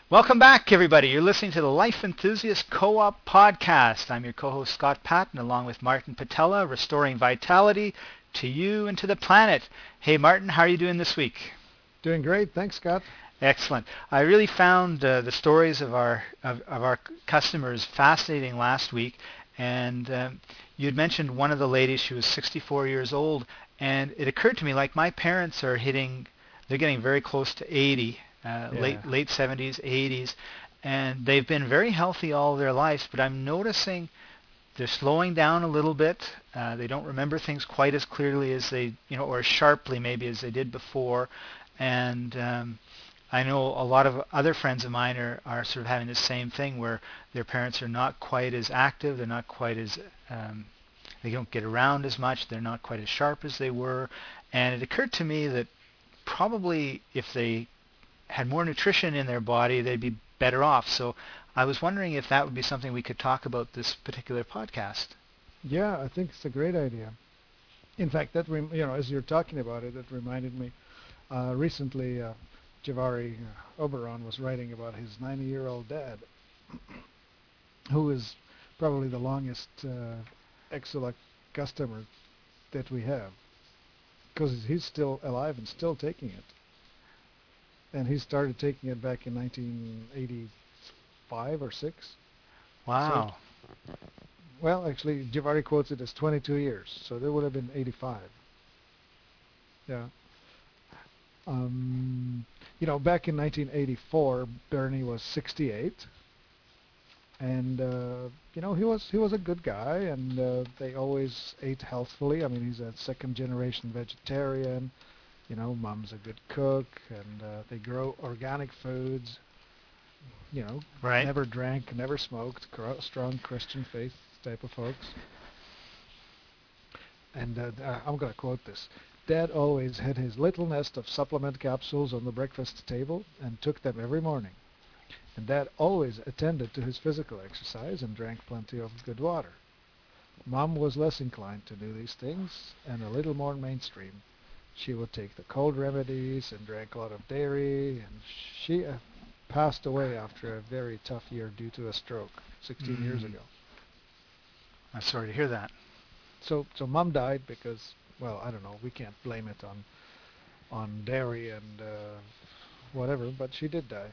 Welcome back, everybody. You're listening to the Life Enthusiast Co-op Podcast. I'm your co-host, Scott Patton, along with Martin Patella, restoring vitality to you and to the planet. Hey, Martin, how are you doing this week? Doing great. Thanks, Scott. Excellent. I really found the stories of our customers fascinating last week, and you'd mentioned one of the ladies. She was 64 years old, and it occurred to me, like my parents are they're getting very close to 80, Yeah. late 70s, 80s, and they've been very healthy all their lives. But I'm noticing they're slowing down a little bit. They don't remember things quite as clearly as or as sharply maybe as they did before, and I know a lot of other friends of mine are sort of having the same thing where their parents are not quite as active, they're not quite as, they don't get around as much, they're not quite as sharp as they were. And it occurred to me that probably if they had more nutrition in their body, they'd be better off. So I was wondering if that would be something we could talk about this particular podcast. Yeah, I think it's a great idea. In fact, as you're talking about it, it reminded me recently Javari Oberon was writing about his 90-year-old dad, who is probably the longest Exelec customer that we have, because he's still alive and still taking it. And he started taking it back in 1985 or 6. So, Wow. well, actually, Javari quotes it as 22 years, so there would have been 85. Yeah. Um, back in 1984, Bernie was 68, and he was a good guy, and they always ate healthfully. I mean, he's a second generation vegetarian. Mom's a good cook, and they grow organic foods. Right. Never drank, never smoked. Strong Christian faith type of folks. And I'm going to quote this. Dad always had his little nest of supplement capsules on the breakfast table and took them every morning. And Dad always attended to his physical exercise and drank plenty of good water. Mom was less inclined to do these things and a little more mainstream. She would take the cold remedies and drank a lot of dairy, and she passed away after a very tough year due to a stroke 16 years Mm, ago. I'm sorry to hear that. So Mom died because, well, I don't know, we can't blame it on dairy and whatever, but she did die.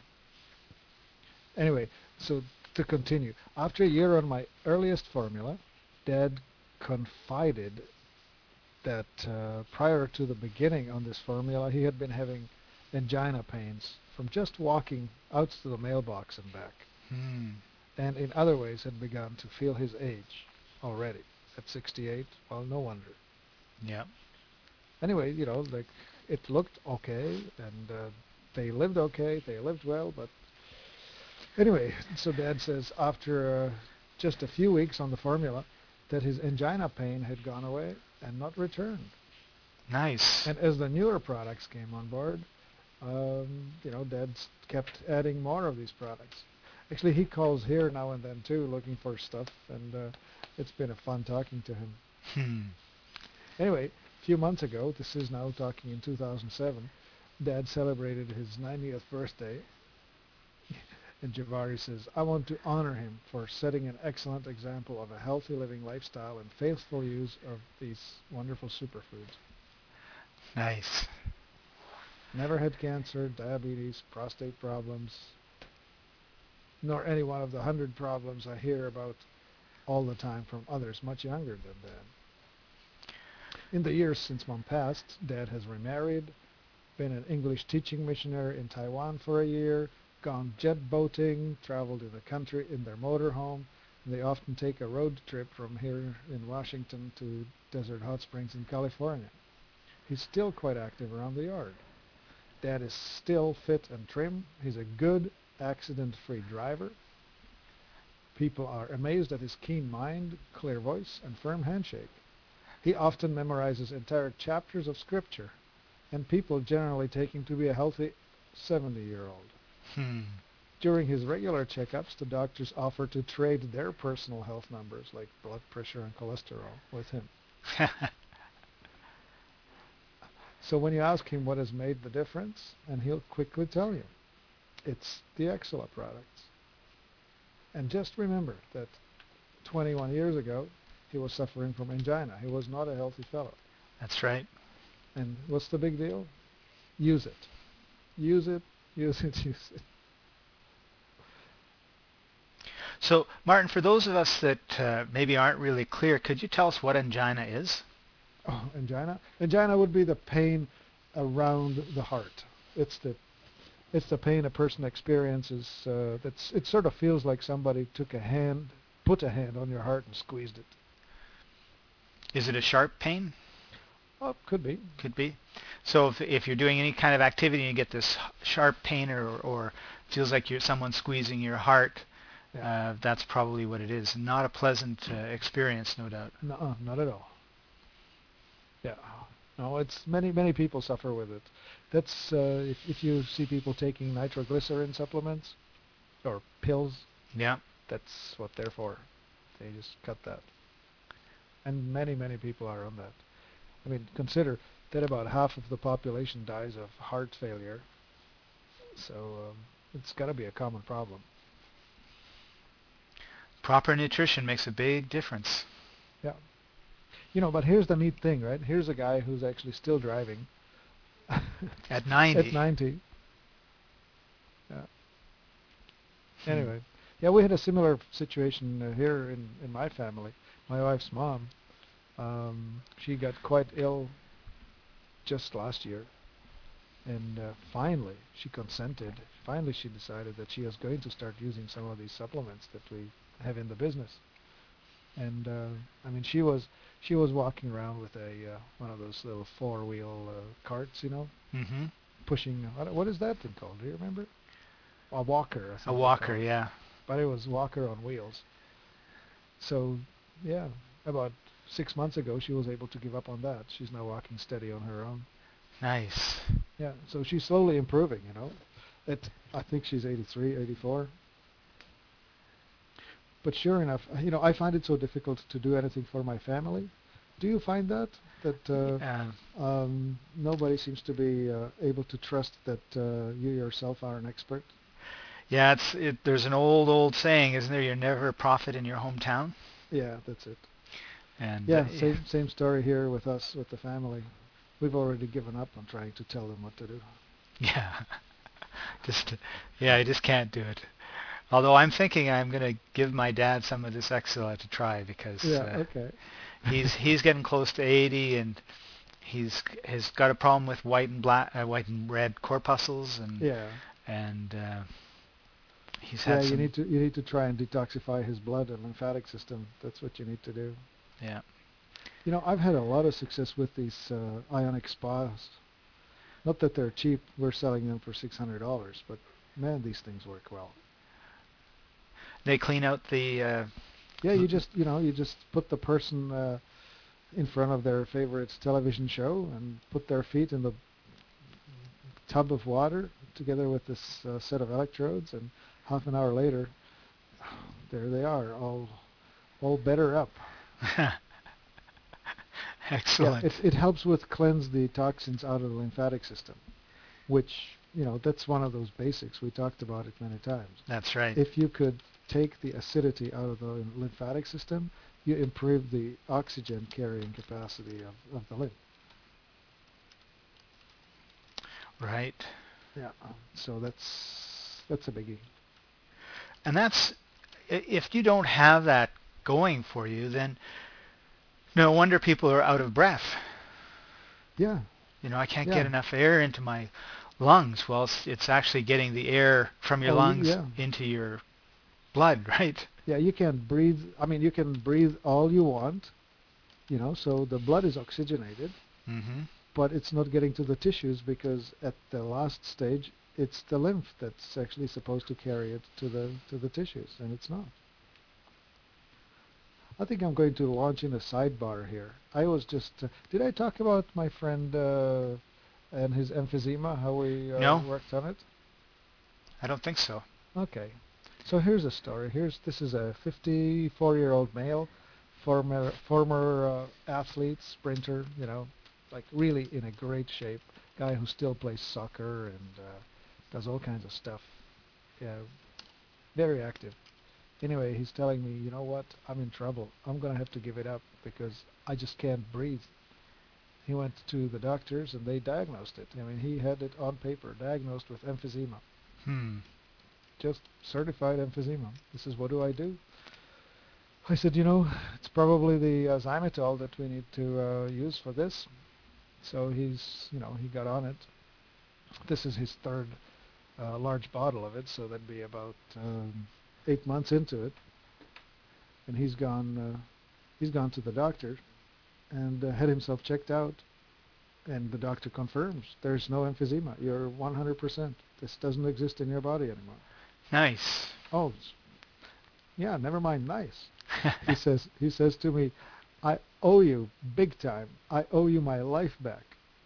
Anyway, so to continue, after a year on my earliest formula, Dad confided that prior to the beginning on this formula, he had been having angina pains from just walking out to the mailbox and back, Hmm. and in other ways had begun to feel his age already at 68. Well, no wonder. Yeah. Anyway, like it looked okay, and they lived okay, they lived well, but anyway, so Dad says after just a few weeks on the formula that his angina pain had gone away and not returned. Nice. And as the newer products came on board, Dad kept adding more of these products. Actually, he calls here now and then too, looking for stuff, and it's been a fun talking to him. Hmm. Anyway, a few months ago, this is now talking in 2007, Dad celebrated his 90th birthday, and Javari says, I want to honor him for setting an excellent example of a healthy living lifestyle and faithful use of these wonderful superfoods. Nice. Never had cancer, diabetes, prostate problems, nor any one of the 100 problems I hear about all the time from others much younger than Dad. In the years since Mom passed, Dad has remarried, been an English teaching missionary in Taiwan for a year, gone jet boating, traveled in the country in their motorhome, and they often take a road trip from here in Washington to Desert Hot Springs in California. He's still quite active around the yard. Dad is still fit and trim. He's a good, accident-free driver. People are amazed at his keen mind, clear voice, and firm handshake. He often memorizes entire chapters of scripture, and people generally take him to be a healthy 70-year-old. Hmm. During his regular checkups, the doctors offer to trade their personal health numbers like blood pressure and cholesterol with him. So when you ask him what has made the difference, and he'll quickly tell you. It's the Exela products. And just remember that 21 years ago, he was suffering from angina. He was not a healthy fellow. That's right. And what's the big deal? Use it. Use it, use it, use it. So, Martin, for those of us that maybe aren't really clear, could you tell us what angina is? Oh, angina? Angina would be the pain around the heart. It's the pain a person experiences. It sort of feels like somebody put a hand on your heart and squeezed it. Is it a sharp pain? Oh, could be. Could be. So if you're doing any kind of activity and you get this sharp pain or feels like someone's squeezing your heart, Yeah. that's probably what it is. Not a pleasant experience, no doubt. No, not at all. Yeah. No, it's many people suffer with it. That's if you see people taking nitroglycerin supplements or pills, Yeah. that's what they're for. They just cut that. And many people are on that. I mean, consider that about half of the population dies of heart failure. So it's got to be a common problem. Proper nutrition makes a big difference. Yeah. But here's the neat thing, right? Here's a guy who's actually still driving At at 90. 90. Yeah. Hmm. Anyway, yeah, we had a similar situation here in my family. My wife's mom, she got quite ill just last year, and finally she consented. Finally, she decided that she was going to start using some of these supplements that we have in the business. And I mean, she was walking around with a one of those little four-wheel carts, Mm-hmm. pushing. What is that thing called? Do you remember? A walker, I A think they call walker, it. yeah. But it was walker on wheels. So yeah, about 6 months ago, she was able to give up on that. She's now walking steady on her own. Nice. Yeah, so she's slowly improving. I think she's 83, 84. But sure enough, I find it so difficult to do anything for my family. Do you find that Uh, nobody seems to be able to trust that you yourself are an expert? yeah, there's an old saying, isn't there? You're never a prophet in your hometown. Yeah, that's it. And Yeah, same story here with us, with the family. We've already given up on trying to tell them what to do. yeah, just yeah, I just can't do it. Although I'm thinking I'm going to give my dad some of this Exela to try because Yeah, okay. he's getting close to 80 and has got a problem with white and red corpuscles Yeah. and he's Yeah, had you some. need to try and detoxify his blood and lymphatic system. That's what you need to do. Yeah. I've had a lot of success with these ionic spas. Not that they're cheap. We're selling them for $600, but man, these things work well. They clean out the Yeah, you just put the person in front of their favorite television show and put their feet in the tub of water together with this set of electrodes, and half an hour later, there they are, all better up. Yeah, excellent. it helps with cleanse the toxins out of the lymphatic system, which, that's one of those basics. We talked about it many times. That's right. If you could take the acidity out of the lymphatic system, you improve the oxygen carrying capacity of the lymph. Right. Yeah, so that's a biggie. And that's if you don't have that going for you, then no wonder people are out of breath. Yeah, I can't yeah. get enough air into my lungs. Well, it's actually getting the air from your Oh, lungs yeah. into your blood, right? Yeah, you can breathe. I mean, you can breathe all you want, so the blood is oxygenated, Mm-hmm. but it's not getting to the tissues because at the last stage, it's the lymph that's actually supposed to carry it to the tissues, and it's not. I think I'm going to launch in a sidebar here. I was just, did I talk about my friend and his emphysema, how we No, worked on it? I don't think so. Okay. So here's a story. This is a 54-year-old male, former athlete, sprinter, like really in a great shape, guy who still plays soccer and does all kinds of stuff. Yeah, very active. Anyway, he's telling me, you know what? I'm in trouble. I'm gonna have to give it up because I just can't breathe. He went to the doctors and they diagnosed it. I mean, he had it on paper, diagnosed with emphysema, Hmm. just certified emphysema. This is what do I do? I said, it's probably the Zymitol that we need to use for this. So he got on it. This is his third large bottle of it, so that'd be about 8 months into it. And he's gone to the doctor and had himself checked out, and the doctor confirms there's no emphysema. You're 100%. This doesn't exist in your body anymore. Nice. Oh, yeah, never mind nice. He says to me, I owe you big time. I owe you my life back.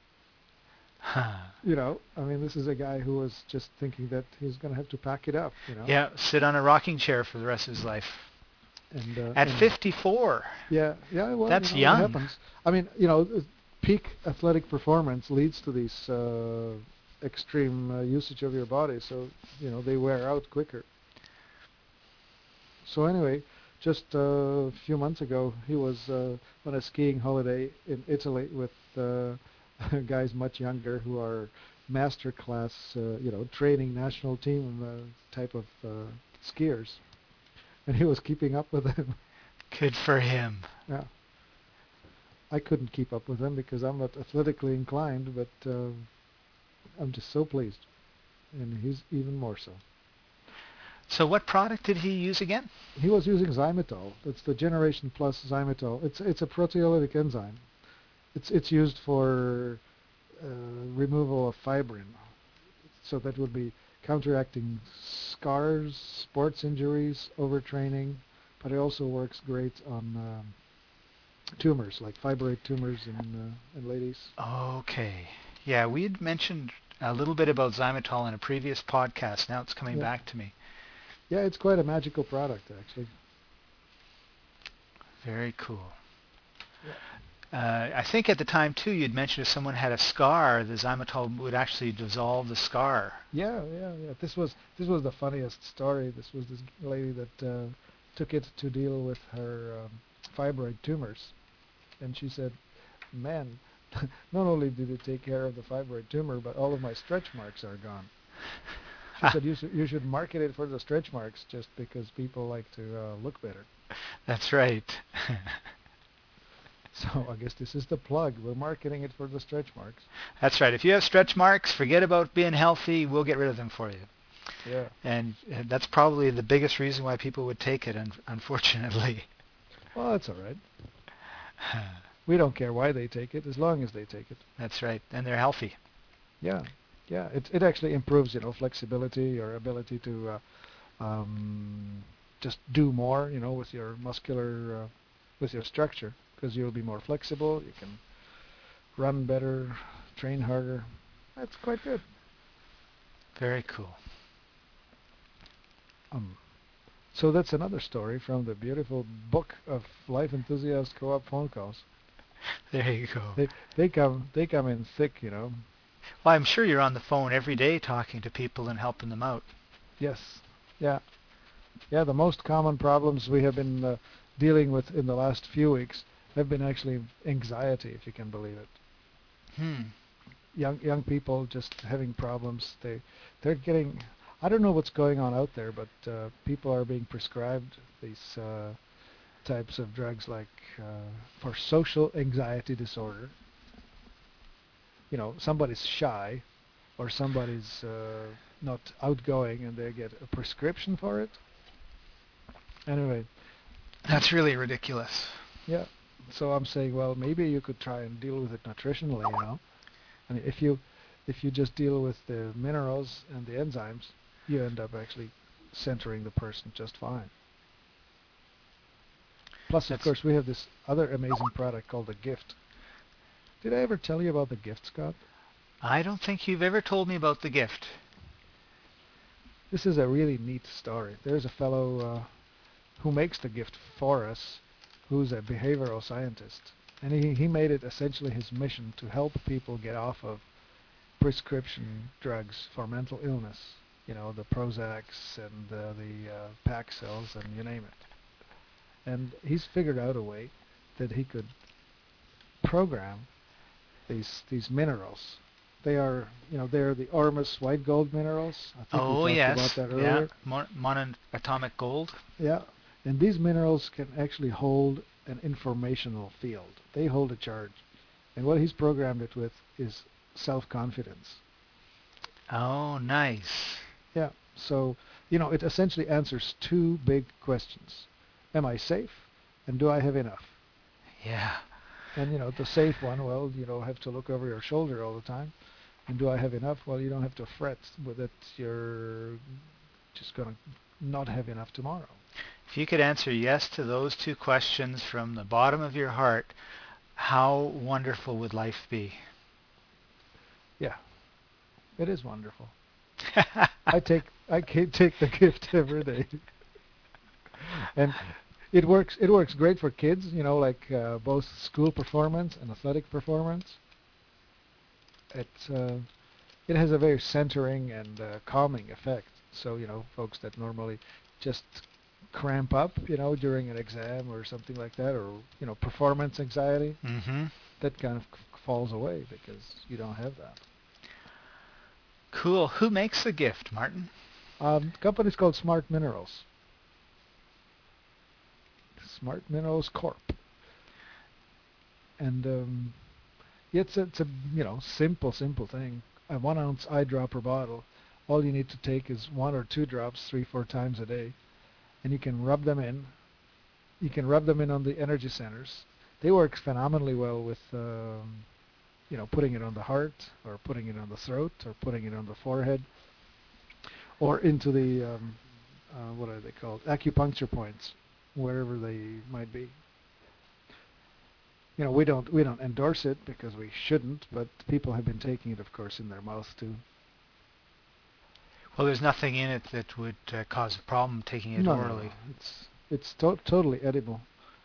I mean, this is a guy who was just thinking that he's going to have to pack it up. Yeah, sit on a rocking chair for the rest of his life. At And 54. yeah, well, That's it young. happens. I mean, peak athletic performance leads to these extreme usage of your body, so they wear out quicker. So anyway, just a few months ago, he was on a skiing holiday in Italy with guys much younger who are master class, training national team type of skiers, and he was keeping up with them. Good for him. Yeah. I couldn't keep up with him because I'm not athletically inclined, but I'm just so pleased, and he's even more so. So what product did he use again? He was using Zymitol. It's the Generation Plus Zymitol. It's a proteolytic enzyme. It's used for removal of fibrin. So that would be counteracting scars, sports injuries, overtraining, but it also works great on tumors, like fibroid tumors in ladies. Okay. Yeah, we had mentioned a little bit about Zymitol in a previous podcast. Now it's coming back to me. Yeah, it's quite a magical product, actually. Very cool. Yeah. I think at the time, too, you'd mentioned if someone had a scar, the Zymitol would actually dissolve the scar. Yeah. This was the funniest story. This was this lady that took it to deal with her fibroid tumors. And she said, man, not only did it take care of the fibroid tumor, but all of my stretch marks are gone. She said you should market it for the stretch marks just because people like to look better. That's right. So I guess this is the plug. We're marketing it for the stretch marks. That's right. If you have stretch marks, forget about being healthy. We'll get rid of them for you. Yeah. And that's probably the biggest reason why people would take it, unfortunately. Well, that's all right. We don't care why they take it as long as they take it. That's right. And they're healthy. Yeah. It actually improves, flexibility, your ability to just do more, with your muscular, with your structure, because you'll be more flexible. You can run better, train harder. That's quite good. Very cool. So that's another story from the beautiful book of Life Enthusiast Co-op phone calls. There you go. They come in thick, Well, I'm sure you're on the phone every day talking to people and helping them out. Yes. Yeah. The most common problems we have been dealing with in the last few weeks have been actually anxiety, if you can believe it. Young people just having problems. They're getting. I don't know what's going on out there, but people are being prescribed these types of drugs, like for social anxiety disorder. Somebody's shy, or somebody's not outgoing, and they get a prescription for it. Anyway. That's really ridiculous. Yeah. So I'm saying, well, maybe you could try and deal with it nutritionally, I mean, if you just deal with the minerals and the enzymes, you end up actually centering the person just fine. Plus, of course, we have this other amazing product called the Gift. Did I ever tell you about the Gift, Scott? I don't think you've ever told me about the Gift. This is a really neat story. There's a fellow who makes the Gift for us, who's a behavioral scientist. And he made it essentially his mission to help people get off of prescription drugs for mental illness. the Prozacs and the Paxils and you name it. And he's figured out a way that he could program these minerals. They're the Ormus white gold minerals. I think we Oh talked about yes, that yeah, earlier. monoatomic gold. Yeah, and these minerals can actually hold an informational field. They hold a charge, and what he's programmed it with is self-confidence. Oh, nice. Yeah, so it essentially answers two big questions: Am I safe, and do I have enough? Yeah, And the safe one, well, you don't have to look over your shoulder all the time. And do I have enough? Well, you don't have to fret with it. You're just going to not have enough tomorrow. if you could answer yes to those two questions from the bottom of your heart, how wonderful would life be? Yeah, it is wonderful. I take the gift every day, and it works great for kids. Like both school performance and athletic performance. It has a very centering and calming effect. So folks that normally just cramp up, during an exam or something like that, or performance anxiety, Mm-hmm. that kind of falls away because you don't have that. Cool. Who makes the gift, Martin? The company's called Smart Minerals. Smart Minerals Corp. And it's a simple thing. A 1 ounce eyedropper bottle. All you need to take is 1 or 2 drops 3-4 times a day, and you can rub them in. You can rub them in on the energy centers. They work phenomenally well with putting it on the heart, or putting it on the throat, or putting it on the forehead, or into the what are they called? Acupuncture points, wherever they might be. We don't endorse it because we shouldn't, but people have been taking it, of course, in their mouth too. Well, there's nothing in it that would cause a problem taking it No, no, no. orally. It's totally edible,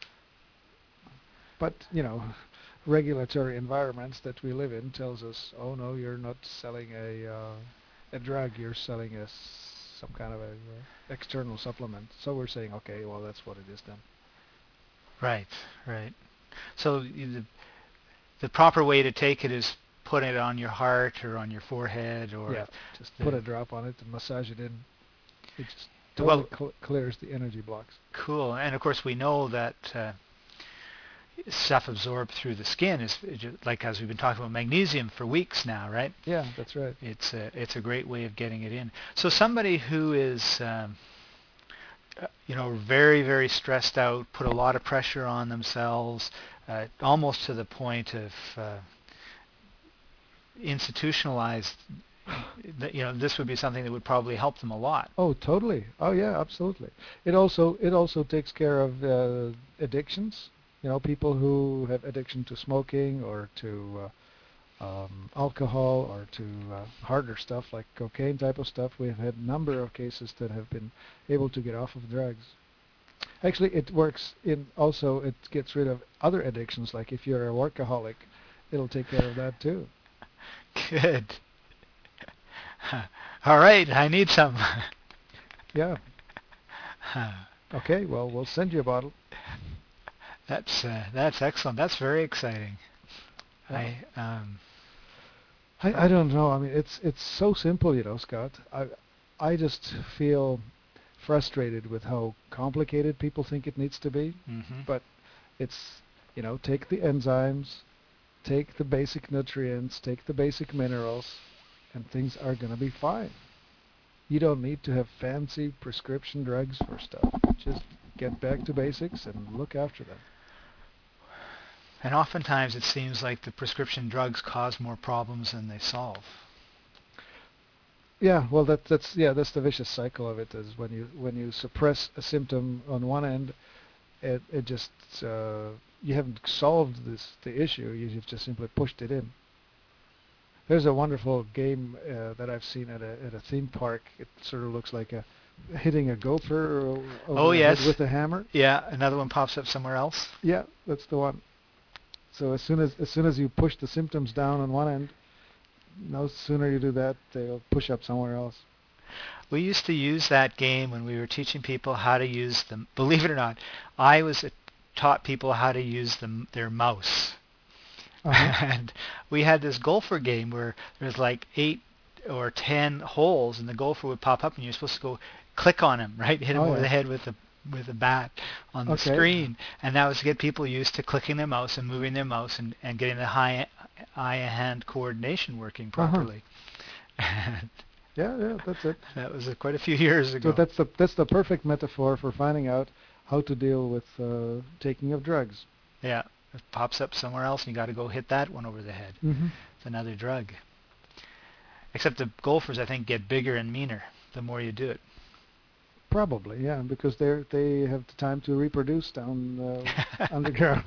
but regulatory environments that we live in tells us, oh no, you're not selling a drug, you're selling some kind of a external supplement. So we're saying, okay, well that's what it is then. Right, right. So the proper way to take it is put it on your heart or on your forehead or Yeah, just put the a drop on it and massage it in. It just totally well, clears the energy blocks. cool. And of course, we know that stuff absorbed through the skin is like as we've been talking about magnesium for weeks now, right? Yeah, that's right. It's a great way of getting it in. So somebody who is very very stressed out, put a lot of pressure on themselves, almost to the point of institutionalized. This would be something that would probably help them a lot. Oh, totally. Oh, yeah, absolutely. It also takes care of addictions. People who have addiction to smoking or to alcohol or to harder stuff like cocaine type of stuff. We've had a number of cases that have been able to get off of drugs. Actually, it works in also it gets rid of other addictions. Like if you're a workaholic, it'll take care of that too. Good. All right, I need some. Yeah. Okay. Well, we'll send you a bottle. That's excellent. That's very exciting. Yeah. I I don't know. I mean, it's so simple, Scott. I just feel frustrated with how complicated people think it needs to be. hmm But it's, take the enzymes, take the basic nutrients, take the basic minerals, and things are going to be fine. You don't need to have fancy prescription drugs for stuff. Just get back to basics and look after them. And oftentimes it seems like the prescription drugs cause more problems than they solve. Yeah, well, that's the vicious cycle of it. Is when you suppress a symptom on one end, it just you haven't solved the issue. You've just simply pushed it in. There's a wonderful game that I've seen at a theme park. It sort of looks like a hitting a gopher Oh over the head yes, with a hammer. yeah. Another one pops up somewhere else. Yeah, that's the one. So as soon as you push the symptoms down on one end, no sooner you do that, they'll push up somewhere else. We used to use that game when we were teaching people how to use them. Believe it or not, I was taught people how to use their mouse. Uh-huh. And we had this golfer game where there's like 8 or 10 holes, and the golfer would pop up, and you're supposed to go click on him, right? Hit him Oh over the yeah. head with a bat on the Okay. screen. And that was to get people used to clicking their mouse and moving their mouse and getting the eye-hand coordination working Uh-huh. properly. Yeah, yeah, that's it. That was quite a few years So ago. that's the perfect metaphor for finding out how to deal with taking of drugs. Yeah, it pops up somewhere else, and you got to go hit that one over the head. Mm-hmm. It's another drug. Except the golfers, I think, get bigger and meaner the more you do it. Probably, yeah, because they have the time to reproduce down underground.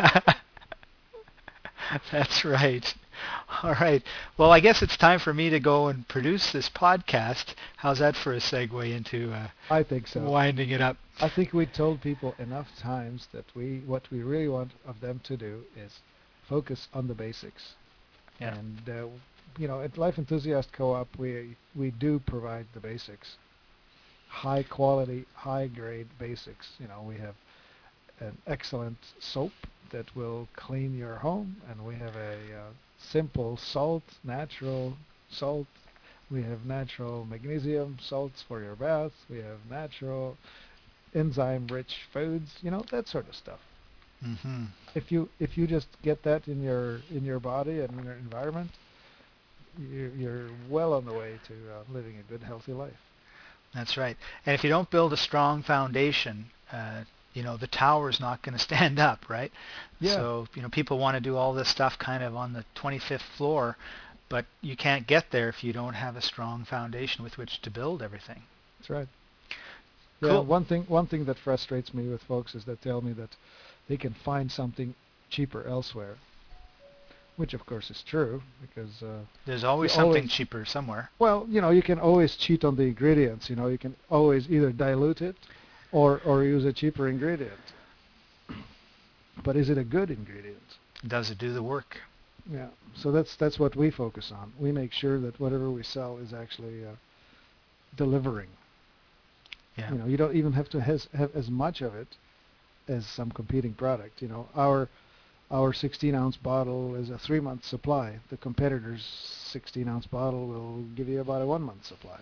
That's right. All right. Well, I guess it's time for me to go and produce this podcast. How's that for a segue into I think so. winding it up? I think we told people enough times that what we really want of them to do is focus on the basics. Yeah. And at Life Enthusiast Co-op, we do provide the basics, high quality, high grade basics. We have an excellent soap that will clean your home, and we have a simple salt, natural salt. We have natural magnesium salts for your bath. We have natural enzyme-rich foods. That sort of stuff. Mm-hmm. If you just get that in your body and in your environment, you're well on the way to living a good, healthy life. That's right. And if you don't build a strong foundation, the tower's not going to stand up, right? Yeah. So, people want to do all this stuff kind of on the 25th floor, but you can't get there if you don't have a strong foundation with which to build everything. That's right. Cool. Yeah, one thing that frustrates me with folks is that tell me that they can find something cheaper elsewhere, which of course is true because there's always something cheaper somewhere. Well, you can always cheat on the ingredients. You can always either dilute it or use a cheaper ingredient. But is it a good ingredient? Does it do the work? Yeah. So that's what we focus on. We make sure that whatever we sell is actually delivering. Yeah. You don't even have to have as much of it as some competing product. Our 16-ounce bottle is a 3-month supply. The competitor's 16-ounce bottle will give you about a 1-month supply.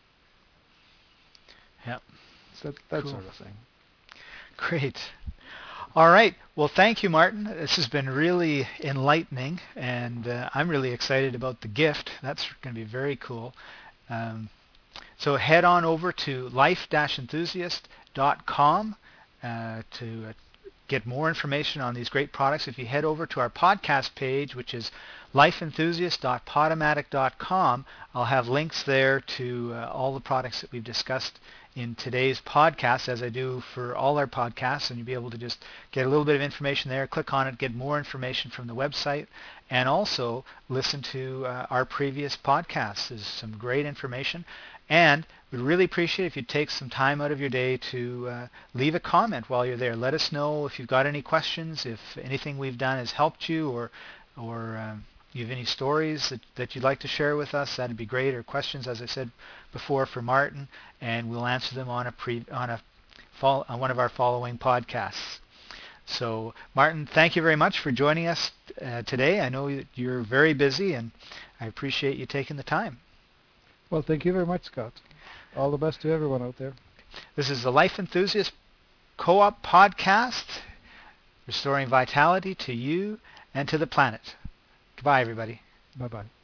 Yeah. So that Cool. sort of thing. Great. All right. Well, thank you, Martin. This has been really enlightening, and I'm really excited about the gift. That's going to be very cool. So head on over to life-enthusiast.com to get more information on these great products. If you head over to our podcast page, which is lifeenthusiast.podomatic.com, I'll have links there to all the products that we've discussed in today's podcast, as I do for all our podcasts, and you'll be able to just get a little bit of information there, click on it, get more information from the website, and also listen to our previous podcasts. There's some great information, and we'd really appreciate if you'd take some time out of your day to leave a comment while you're there. Let us know if you've got any questions, if anything we've done has helped you, or you have any stories that you'd like to share with us. That'd be great. Or questions, as I said before, for Martin, and we'll answer them on one of our following podcasts. So, Martin, thank you very much for joining us today. I know you're very busy, and I appreciate you taking the time. Well, thank you very much, Scott. All the best to everyone out there. This is the Life Enthusiast Co-op Podcast, restoring vitality to you and to the planet. Goodbye, everybody. Bye-bye.